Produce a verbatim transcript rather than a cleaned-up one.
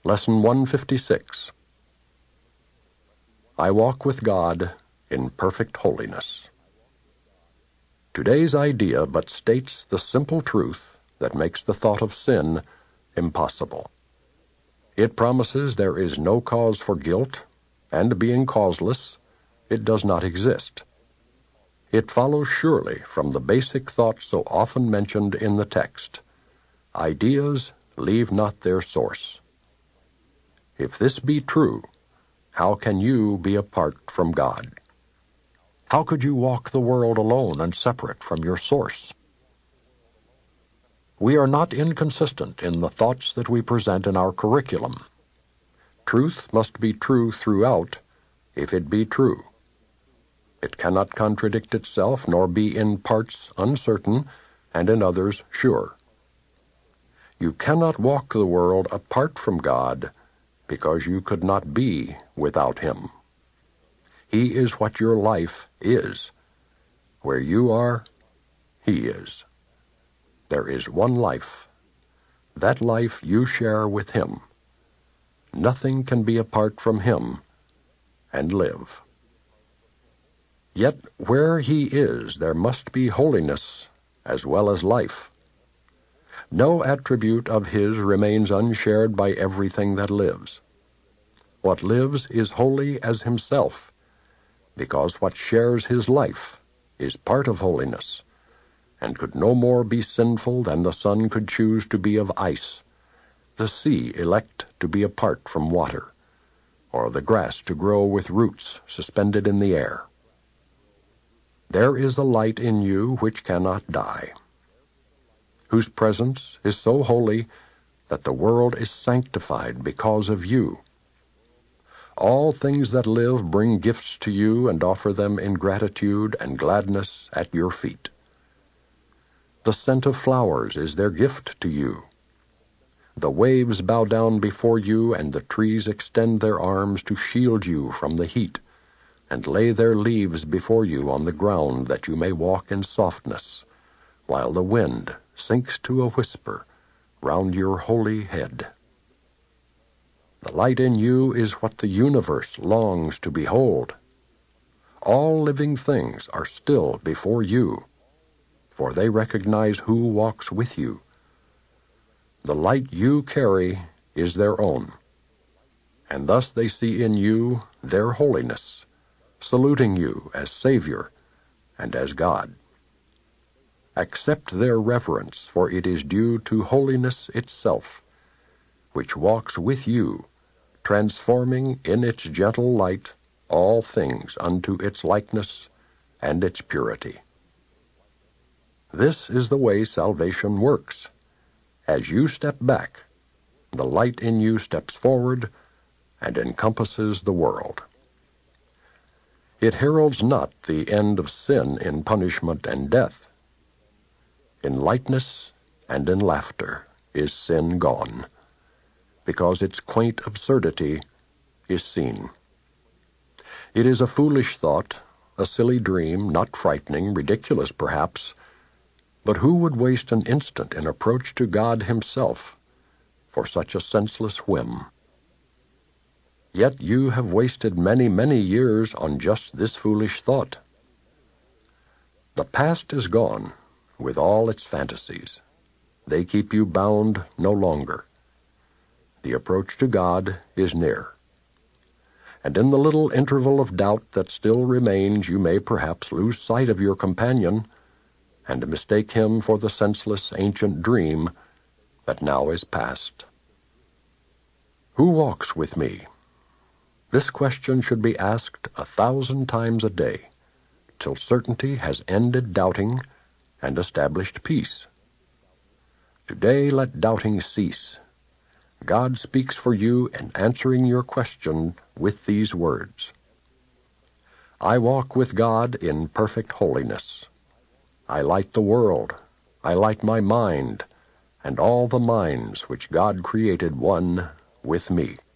Lesson one fifty-six. I walk with God in perfect holiness. Today's idea but states the simple truth that makes the thought of sin impossible. It promises there is no cause for guilt, and being causeless, it does not exist. It follows surely from the basic thought so often mentioned in the text: ideas leave not their source. If this be true, how can you be apart from God? How could you walk the world alone and separate from your source? We are not inconsistent in the thoughts that we present in our curriculum. Truth must be true throughout, if it be true. It cannot contradict itself, nor be in parts uncertain, and in others sure. You cannot walk the world apart from God, because you could not be without Him. He is what your life is. Where you are, He is. There is one life. That life you share with Him. Nothing can be apart from Him and live. Yet where He is, there must be holiness as well as life. No attribute of His remains unshared by everything that lives. What lives is holy as Himself, because what shares His life is part of holiness, and could no more be sinful than the sun could choose to be of ice, the sea elect to be apart from water, or the grass to grow with roots suspended in the air. There is a light in you which cannot die, whose presence is so holy that the world is sanctified because of you. All things that live bring gifts to you and offer them in gratitude and gladness at your feet. The scent of flowers is their gift to you. The waves bow down before you, and the trees extend their arms to shield you from the heat, and lay their leaves before you on the ground that you may walk in softness, while the wind sinks to a whisper round your holy head. The light in you is what the universe longs to behold. All living things are still before you, for they recognize who walks with you. The light you carry is their own, and thus they see in you their holiness, saluting you as Savior and as God. Accept their reverence, for it is due to holiness itself, which walks with you, transforming in its gentle light all things unto its likeness and its purity. This is the way salvation works. As you step back, the light in you steps forward and encompasses the world. It heralds not the end of sin in punishment and death. In lightness and in laughter is sin gone, because its quaint absurdity is seen. It is a foolish thought, a silly dream, not frightening, ridiculous perhaps, but who would waste an instant in approach to God Himself for such a senseless whim? Yet you have wasted many, many years on just this foolish thought. The past is gone, with all its fantasies. They keep you bound no longer. The approach to God is near. And in the little interval of doubt that still remains, you may perhaps lose sight of your companion and mistake him for the senseless ancient dream that now is past. Who walks with me? This question should be asked a thousand times a day, till certainty has ended doubting and established peace. Today let doubting cease. God speaks for you in answering your question with these words: I walk with God in perfect holiness. I light the world, I light my mind, and all the minds which God created one with me.